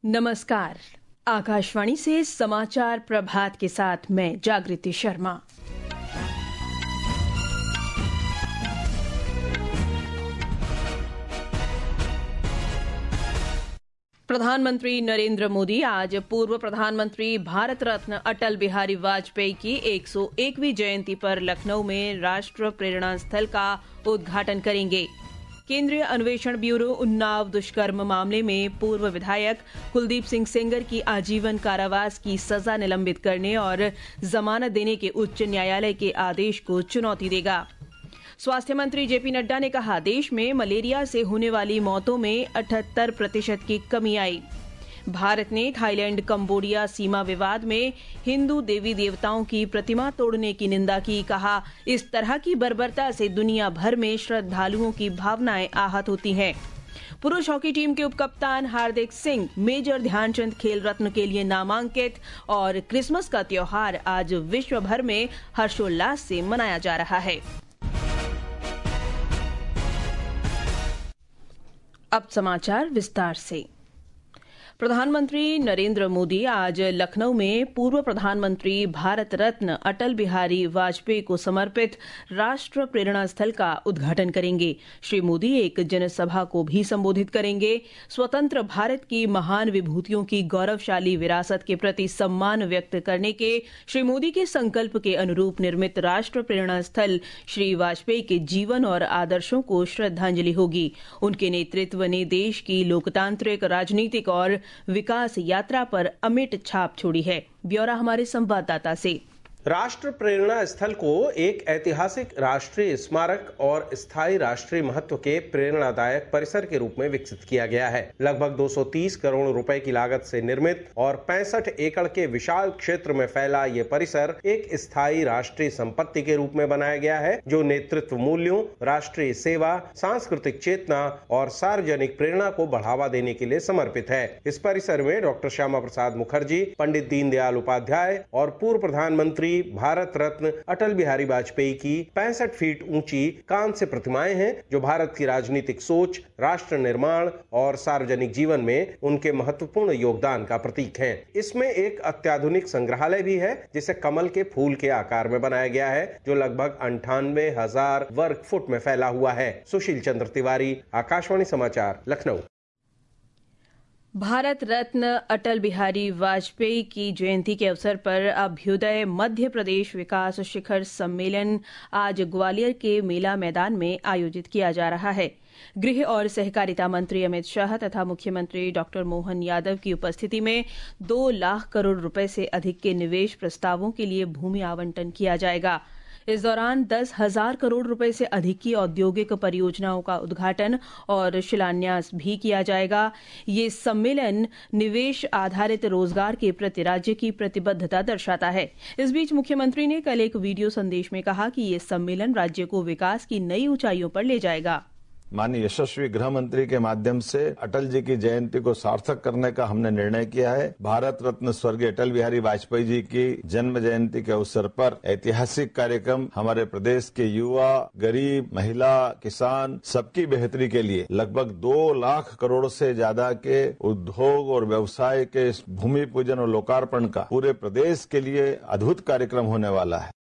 नमस्कार। आकाशवाणी से समाचार प्रभात के साथ मैं जागृति शर्मा। प्रधानमंत्री नरेंद्र मोदी आज पूर्व प्रधानमंत्री भारत रत्न अटल बिहारी वाजपेयी की 101वीं जयंती पर लखनऊ में राष्ट्र प्रेरणा स्थल का उद्घाटन करेंगे। केंद्रीय अन्वेषण ब्यूरो उन्नाव दुष्कर्म मामले में पूर्व विधायक कुलदीप सिंह सेंगर की आजीवन कारावास की सजा निलंबित करने और जमानत देने के उच्च न्यायालय के आदेश को चुनौती देगा। स्वास्थ्य मंत्री जेपी नड्डा ने कहा, देश में मलेरिया से होने वाली मौतों में 78% की कमी आई। भारत ने थाईलैंड कंबोडिया सीमा विवाद में हिंदू देवी देवताओं की प्रतिमा तोड़ने की निंदा की। कहा, इस तरह की बर्बरता से दुनिया भर में श्रद्धालुओं की भावनाएं आहत होती हैं। पुरुष हॉकी टीम के उपकप्तान हार्दिक सिंह मेजर ध्यानचंद खेल रत्न के लिए नामांकित। और क्रिसमस का त्योहार आज विश्व भर में हर्षोल्लास से मनाया जा रहा है। अब समाचार विस्तार से। प्रधानमंत्री नरेंद्र मोदी आज लखनऊ में पूर्व प्रधानमंत्री भारत रत्न अटल बिहारी वाजपेयी को समर्पित राष्ट्र प्रेरणा स्थल का उद्घाटन करेंगे। श्री मोदी एक जनसभा को भी संबोधित करेंगे। स्वतंत्र भारत की महान विभूतियों की गौरवशाली विरासत के प्रति सम्मान व्यक्त करने के श्री मोदी के संकल्प के अनुरूप निर्मित राष्ट्र प्रेरणा स्थल श्री वाजपेयी के जीवन और आदर्शों को श्रद्धांजलि होगी। उनके नेतृत्व ने देश की लोकतांत्रिक, राजनीतिक और विकास यात्रा पर अमिट छाप छोड़ी है। ब्यौरा हमारे संवाददाता से। राष्ट्र प्रेरणा स्थल को एक ऐतिहासिक राष्ट्रीय स्मारक और स्थायी राष्ट्रीय महत्व के प्रेरणादायक परिसर के रूप में विकसित किया गया है। लगभग 230 करोड़ रुपए की लागत से निर्मित और 65 एकड़ के विशाल क्षेत्र में फैला ये परिसर एक स्थायी राष्ट्रीय संपत्ति के रूप में बनाया गया है, जो नेतृत्व मूल्यों, राष्ट्रीय सेवा, सांस्कृतिक चेतना और सार्वजनिक प्रेरणा को बढ़ावा देने के लिए समर्पित है। इस परिसर में डॉक्टर श्यामा प्रसाद मुखर्जी, पंडित दीनदयाल उपाध्याय और पूर्व प्रधानमंत्री भारत रत्न अटल बिहारी वाजपेयी की 65 फीट ऊंची कांस्य प्रतिमाएं हैं, जो भारत की राजनीतिक सोच, राष्ट्र निर्माण और सार्वजनिक जीवन में उनके महत्वपूर्ण योगदान का प्रतीक हैं। इसमें एक अत्याधुनिक संग्रहालय भी है, जिसे कमल के फूल के आकार में बनाया गया है, जो लगभग 98,000 वर्ग फुट में फैला हुआ है। सुशील चंद्र तिवारी, आकाशवाणी समाचार, लखनऊ। भारत रत्न अटल बिहारी वाजपेयी की जयंती के अवसर पर अभ्युदय मध्य प्रदेश विकास शिखर सम्मेलन आज ग्वालियर के मेला मैदान में आयोजित किया जा रहा है। गृह और सहकारिता मंत्री अमित शाह तथा मुख्यमंत्री डॉक्टर मोहन यादव की उपस्थिति में 2 लाख करोड़ रुपए से अधिक के निवेश प्रस्तावों के लिए भूमि आवंटन किया जाएगा। इस दौरान 10,000 करोड़ रुपए से अधिक की औद्योगिक परियोजनाओं का उद्घाटन और शिलान्यास भी किया जाएगा। ये सम्मेलन निवेश आधारित रोजगार के प्रति राज्य की प्रतिबद्धता दर्शाता है। इस बीच मुख्यमंत्री ने कल एक वीडियो संदेश में कहा कि ये सम्मेलन राज्य को विकास की नई ऊंचाइयों पर ले जाएगा। माननीय यशस्वी गृह मंत्री के माध्यम से अटल जी की जयंती को सार्थक करने का हमने निर्णय किया है। भारत रत्न स्वर्गीय अटल बिहारी वाजपेयी जी की जन्म जयंती के अवसर पर ऐतिहासिक कार्यक्रम हमारे प्रदेश के युवा, गरीब, महिला, किसान सबकी बेहतरी के लिए लगभग 2 लाख करोड़ से ज्यादा के उद्योग और व्यवसाय के भूमि पूजन और लोकार्पण का पूरे प्रदेश के लिए अद्भुत कार्यक्रम होने वाला है।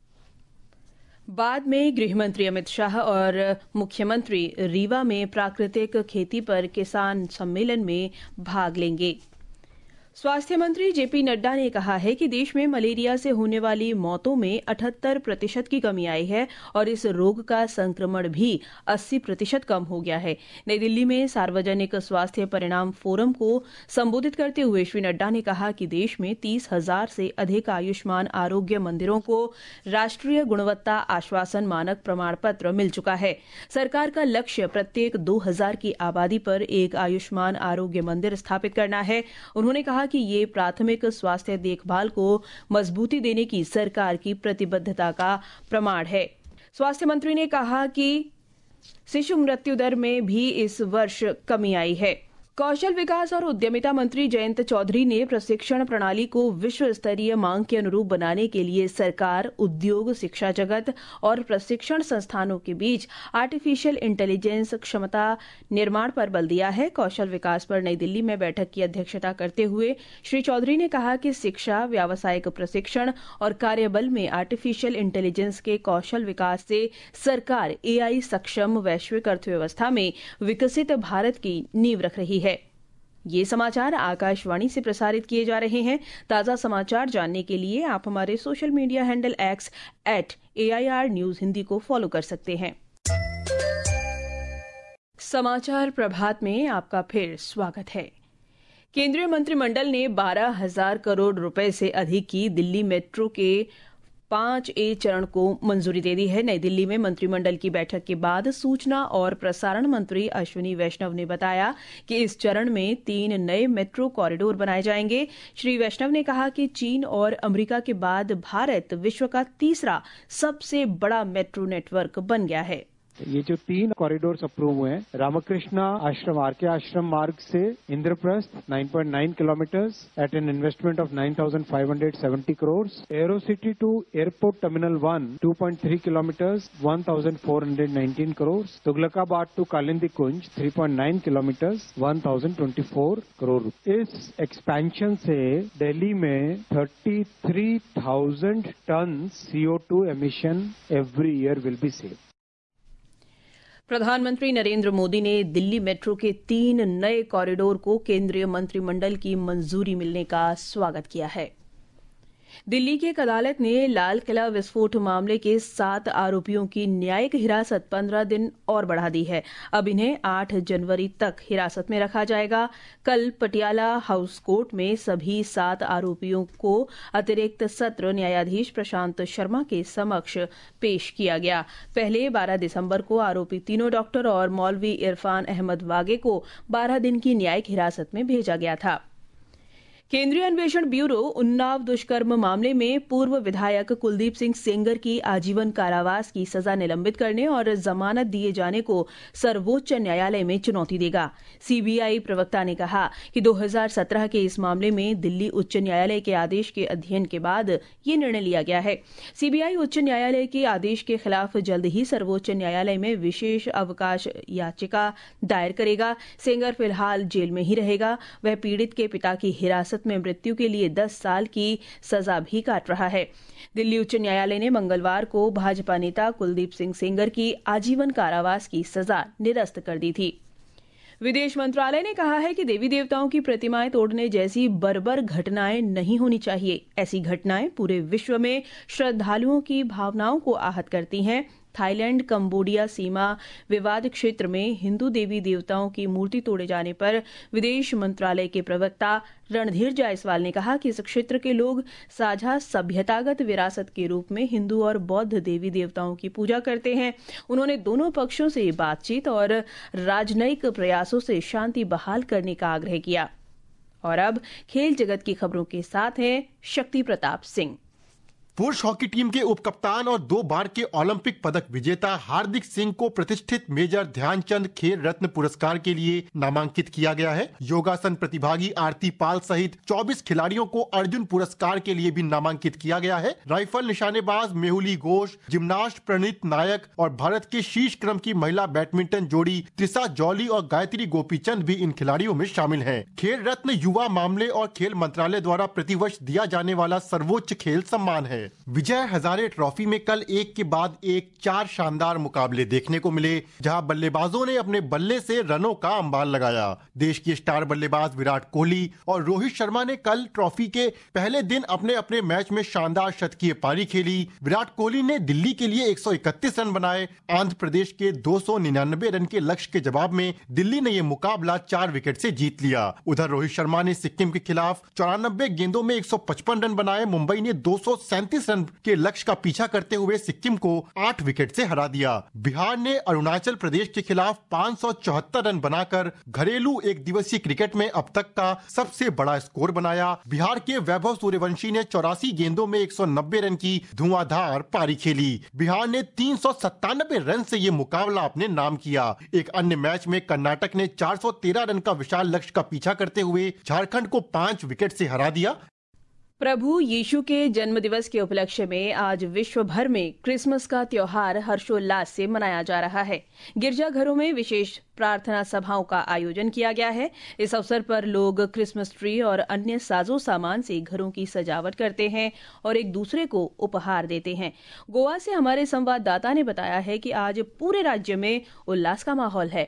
बाद में गृह मंत्री अमित शाह और मुख्यमंत्री रीवा में प्राकृतिक खेती पर किसान सम्मेलन में भाग लेंगे। स्वास्थ्य मंत्री जेपी नड्डा ने कहा है कि देश में मलेरिया से होने वाली मौतों में 78% की कमी आई है और इस रोग का संक्रमण भी 80% कम हो गया है। नई दिल्ली में सार्वजनिक स्वास्थ्य परिणाम फोरम को संबोधित करते हुए श्री नड्डा ने कहा कि देश में 30,000 से अधिक आयुष्मान आरोग्य मंदिरों को राष्ट्रीय गुणवत्ता आश्वासन मानक प्रमाण पत्र मिल चुका है। सरकार का लक्ष्य प्रत्येक 2,000 की आबादी पर एक आयुष्मान आरोग्य मंदिर स्थापित करना है। उन्होंने कहा कि ये प्राथमिक स्वास्थ्य देखभाल को मजबूती देने की सरकार की प्रतिबद्धता का प्रमाण है। स्वास्थ्य मंत्री ने कहा कि शिशु मृत्यु दर में भी इस वर्ष कमी आई है। कौशल विकास और उद्यमिता मंत्री जयंत चौधरी ने प्रशिक्षण प्रणाली को विश्व स्तरीय मांग के अनुरूप बनाने के लिए सरकार, उद्योग, शिक्षा जगत और प्रशिक्षण संस्थानों के बीच आर्टिफिशियल इंटेलिजेंस क्षमता निर्माण पर बल दिया है। कौशल विकास पर नई दिल्ली में बैठक की अध्यक्षता करते हुए श्री चौधरी ने कहा कि शिक्षा, व्यावसायिक प्रशिक्षण और कार्यबल में आर्टिफिशियल इंटेलिजेंस के कौशल विकास से सरकार एआई सक्षम वैश्विक अर्थव्यवस्था में विकसित भारत की नींव रख रही है। ये समाचार आकाशवाणी से प्रसारित किए जा रहे हैं। ताजा समाचार जानने के लिए आप हमारे social media handle X @AIR News Hindi को फॉलो कर सकते हैं। समाचार प्रभात में आपका फिर स्वागत है। केंद्रीय मंत्रिमंडल ने 12,000 करोड़ रुपए से अधिक की दिल्ली मेट्रो के 5A चरण को मंजूरी दे दी है। नई दिल्ली में मंत्रिमंडल की बैठक के बाद सूचना और प्रसारण मंत्री अश्विनी वैष्णव ने बताया कि इस चरण में 3 नए मेट्रो कॉरिडोर बनाए जाएंगे। श्री वैष्णव ने कहा कि चीन और अमेरिका के बाद भारत विश्व का तीसरा सबसे बड़ा मेट्रो नेटवर्क बन गया है। ये जो 3 कॉरिडोर्स अप्रूव हुए हैं, रामकृष्णा आश्रम आरके आश्रम मार्ग से Indraprastha 9.9 kilometres at an investment of 9,570 crore, Aerocity to airport terminal 1 2.3 kilometres 1,419 crore, Tughlakabad to Kalindi Kunj 3.9 kilometres 1,024 crore. इस एक्सपेंशन से दिल्ली में 33,000 tonne CO2 emission every year will be saved. प्रधानमंत्री नरेंद्र मोदी ने दिल्ली मेट्रो के 3 नए कॉरिडोर को केंद्रीय मंत्रिमंडल की मंजूरी मिलने का स्वागत किया है। दिल्ली की एक अदालत ने लाल किला विस्फोट मामले के 7 आरोपियों की न्यायिक हिरासत 15 दिन और बढ़ा दी है। अब इन्हें 8 जनवरी तक हिरासत में रखा जाएगा। कल पटियाला हाउस कोर्ट में सभी 7 आरोपियों को अतिरिक्त सत्र न्यायाधीश प्रशांत शर्मा के समक्ष पेश किया गया। पहले 12 दिसंबर को आरोपी तीनों डॉक्टर और मौलवी इरफान अहमद वागे को 12 दिन की न्यायिक हिरासत में भेजा गया था। केंद्रीय अन्वेषण ब्यूरो उन्नाव दुष्कर्म मामले में पूर्व विधायक कुलदीप सिंह सेंगर की आजीवन कारावास की सजा निलंबित करने और जमानत दिए जाने को सर्वोच्च न्यायालय में चुनौती देगा। सीबीआई प्रवक्ता ने कहा कि 2017 के इस मामले में दिल्ली उच्च न्यायालय के आदेश के अध्ययन के बाद ये निर्णय लिया गया है। सीबीआई उच्च न्यायालय के आदेश के खिलाफ जल्द ही सर्वोच्च न्यायालय में विशेष अवकाश याचिका दायर करेगा। सेंगर फिलहाल जेल में ही रहेगा। वह पीड़ित के पिता की हिरासत में मृत्यु के लिए 10 साल की सजा भी काट रहा है। दिल्ली उच्च न्यायालय ने मंगलवार को भाजपा नेता कुलदीप सिंह सेंगर की आजीवन कारावास की सजा निरस्त कर दी थी। विदेश मंत्रालय ने कहा है कि देवी देवताओं की प्रतिमाएं तोड़ने जैसी बर्बर घटनाएं नहीं होनी चाहिए। ऐसी घटनाएं पूरे विश्व में श्रद्धालुओं की भावनाओं को आहत करती हैं। थाईलैंड कंबोडिया सीमा विवाद क्षेत्र में हिंदू देवी देवताओं की मूर्ति तोड़े जाने पर विदेश मंत्रालय के प्रवक्ता रणधीर जायसवाल ने कहा कि इस क्षेत्र के लोग साझा सभ्यतागत विरासत के रूप में हिंदू और बौद्ध देवी देवताओं की पूजा करते हैं। उन्होंने दोनों पक्षों से बातचीत और राजनयिक प्रयासों से शांति बहाल करने का आग्रह किया। और अब खेल जगत की खबरों के साथ हैं शक्ति प्रताप सिंह। पुरुष हॉकी टीम के उपकप्तान और 2 बार के ओलंपिक पदक विजेता हार्दिक सिंह को प्रतिष्ठित मेजर ध्यानचंद खेल रत्न पुरस्कार के लिए नामांकित किया गया है। योगासन प्रतिभागी आरती पाल सहित 24 खिलाड़ियों को अर्जुन पुरस्कार के लिए भी नामांकित किया गया है। राइफल निशानेबाज मेहुली घोष, जिम्नास्ट प्रणीत नायक और भारत के शीर्ष क्रम की महिला बैडमिंटन जोड़ी त्रिशा जौली और गायत्री गोपीचंद भी इन खिलाड़ियों में शामिल हैं। खेल रत्न युवा मामले और खेल मंत्रालय द्वारा प्रतिवर्ष दिया जाने वाला सर्वोच्च खेल सम्मान है। विजय हजारे ट्रॉफी में कल एक के बाद एक 4 शानदार मुकाबले देखने को मिले, जहां बल्लेबाजों ने अपने बल्ले से रनों का अंबार लगाया। देश के स्टार बल्लेबाज विराट कोहली और रोहित शर्मा ने कल ट्रॉफी के पहले दिन अपने अपने मैच में शानदार शतकीय पारी खेली। विराट कोहली ने दिल्ली के लिए 131 रन बनाए। आंध्र प्रदेश के 299 रन के लक्ष्य के जवाब में दिल्ली ने यह मुकाबला 4 विकेट से जीत लिया। उधर रोहित शर्मा ने सिक्किम के खिलाफ 94 गेंदों में 155 रन बनाए। मुंबई ने 237 137 रन के लक्ष्य का पीछा करते हुए सिक्किम को 8 विकेट से हरा दिया। बिहार ने अरुणाचल प्रदेश के खिलाफ 574 रन बनाकर घरेलू एक दिवसीय क्रिकेट में अब तक का सबसे बड़ा स्कोर बनाया। बिहार के वैभव सूर्यवंशी ने 84 गेंदों में 190 रन की धुआंधार पारी खेली। बिहार ने 397 रन से ये मुकाबला अपने नाम किया। एक अन्य मैच में कर्नाटक ने 413 रन का विशाल लक्ष्य का पीछा करते हुए झारखंड को 5 विकेट से हरा दिया। प्रभु यीशु के जन्मदिवस के उपलक्ष्य में आज विश्व भर में क्रिसमस का त्योहार हर्षोल्लास से मनाया जा रहा है। गिरजाघरों में विशेष प्रार्थना सभाओं का आयोजन किया गया है। इस अवसर पर लोग क्रिसमस ट्री और अन्य साजो सामान से घरों की सजावट करते हैं और एक दूसरे को उपहार देते हैं। गोवा से हमारे संवाददाता ने बताया है कि आज पूरे राज्य में उल्लास का माहौल है।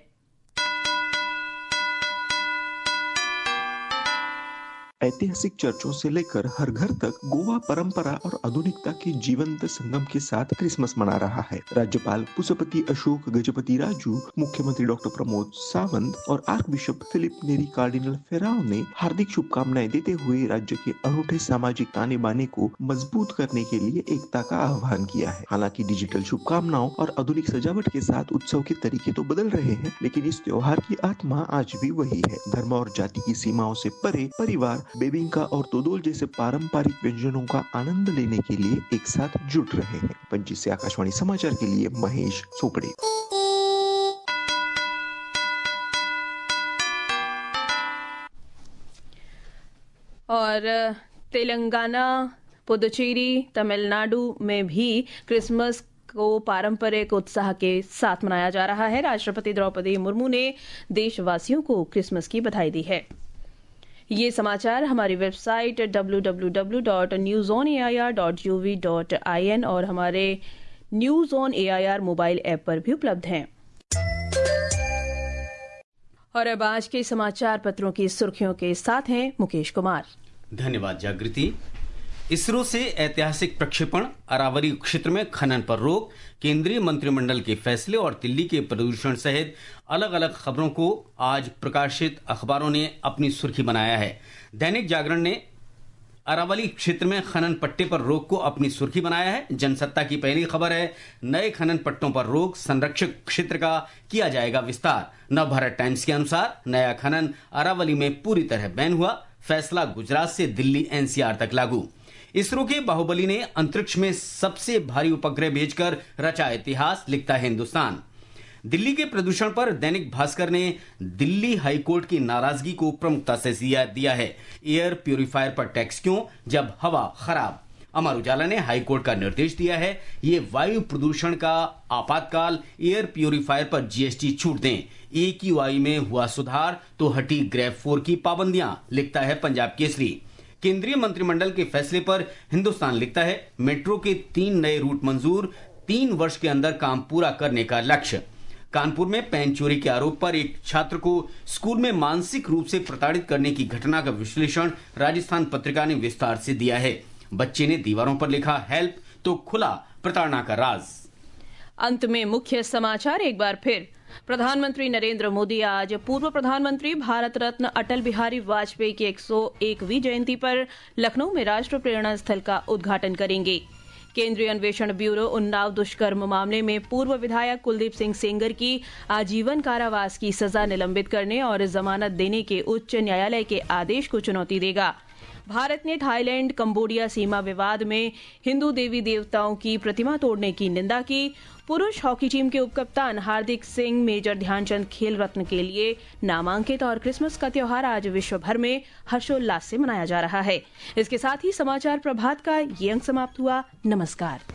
ऐतिहासिक चर्चों से लेकर हर घर तक गोवा परंपरा और आधुनिकता के जीवंत संगम के साथ क्रिसमस मना रहा है। राज्यपाल पुष्पति अशोक गजपति राजू, मुख्यमंत्री डॉक्टर प्रमोद सावंत और archbishop Filipe Neri cardinal Ferrao ने हार्दिक शुभकामनाएं देते हुए राज्य के अनूठे सामाजिक ताने बाने को मजबूत करने के लिए एकता का आह्वान किया है। हालांकि डिजिटल शुभकामनाओं और आधुनिक सजावट के साथ उत्सव के तरीके तो बदल रहे हैं, लेकिन इस त्योहार की आत्मा आज भी वही है। धर्म और जाति की सीमाओं से परे परिवार बेबिंका और तोदोल जैसे पारंपरिक व्यंजनों का आनंद लेने के लिए एक साथ जुट रहे हैं। पणजी से आकाशवाणी समाचार के लिए महेश सोपड़े। और तेलंगाना, पुदुचेरी, तमिलनाडु में भी क्रिसमस को पारंपरिक उत्साह के साथ मनाया जा रहा है। राष्ट्रपति द्रौपदी मुर्मू ने देशवासियों को क्रिसमस की बधाई दी है। ये समाचार हमारी वेबसाइट www.newsonair.gov.in और हमारे news on AIR mobile app पर भी उपलब्ध हैं। और अब आज के समाचार पत्रों की सुर्खियों के साथ हैं मुकेश कुमार। धन्यवाद जागृति। इसरो से ऐतिहासिक प्रक्षेपण, अरावली क्षेत्र में खनन पर रोक, केंद्रीय मंत्रिमंडल के फैसले और दिल्ली के प्रदूषण सहित अलग अलग खबरों को आज प्रकाशित अखबारों ने अपनी सुर्खी बनाया है। दैनिक जागरण ने अरावली क्षेत्र में खनन पट्टे पर रोक को अपनी सुर्खी बनाया है। जनसत्ता की पहली खबर है, नए खनन पट्टों पर रोक, संरक्षित क्षेत्र का किया जाएगा विस्तार। नवभारत टाइम्स के अनुसार नया खनन अरावली में पूरी तरह बैन हुआ, फैसला गुजरात से दिल्ली एनसीआर तक लागू। इसरो के बाहुबली ने अंतरिक्ष में सबसे भारी उपग्रह भेजकर रचा इतिहास, लिखता है हिंदुस्तान। दिल्ली के प्रदूषण पर दैनिक भास्कर ने दिल्ली हाईकोर्ट की नाराजगी को प्रमुखता से दिया है। एयर प्यूरिफायर पर टैक्स क्यों जब हवा खराब। अमर उजाला ने हाईकोर्ट का निर्देश दिया है, ये वायु प्रदूषण का आपातकाल, एयर प्यूरिफायर पर जीएसटी छूट दें। AQI में हुआ सुधार तो हटी ग्रेड 4 की पाबंदियां, लिखता है पंजाब केसरी। केंद्रीय मंत्रिमंडल के फैसले पर हिंदुस्तान लिखता है, मेट्रो के 3 नए रूट मंजूर, 3 वर्ष के अंदर काम पूरा करने का लक्ष्य। कानपुर में पेन चोरी के आरोप पर एक छात्र को स्कूल में मानसिक रूप से प्रताड़ित करने की घटना का विश्लेषण राजस्थान पत्रिका ने विस्तार से दिया है। बच्चे ने दीवारों पर लिखा हेल्प तो खुला प्रताड़ना का राज। अंत में मुख्य समाचार एक बार फिर। प्रधानमंत्री नरेंद्र मोदी आज पूर्व प्रधानमंत्री भारत रत्न अटल बिहारी वाजपेयी की 101वीं जयंती पर लखनऊ में राष्ट्र प्रेरणा स्थल का उद्घाटन करेंगे। केंद्रीय अन्वेषण ब्यूरो उन्नाव दुष्कर्म मामले में पूर्व विधायक कुलदीप सिंह सेंगर की आजीवन कारावास की सजा निलंबित करने और जमानत देने के उच्च न्यायालय के आदेश को चुनौती देगा। भारत ने थाईलैंड कंबोडिया सीमा विवाद में हिंदू देवी देवताओं की प्रतिमा तोड़ने की निंदा की। पुरुष हॉकी टीम के उपकप्तान हार्दिक सिंह मेजर ध्यानचंद खेल रत्न के लिए नामांकित। और क्रिसमस का त्योहार आज विश्व भर में हर्षोल्लास से मनाया जा रहा है। इसके साथ ही समाचार प्रभात का ये अंक समाप्त हुआ। नमस्कार।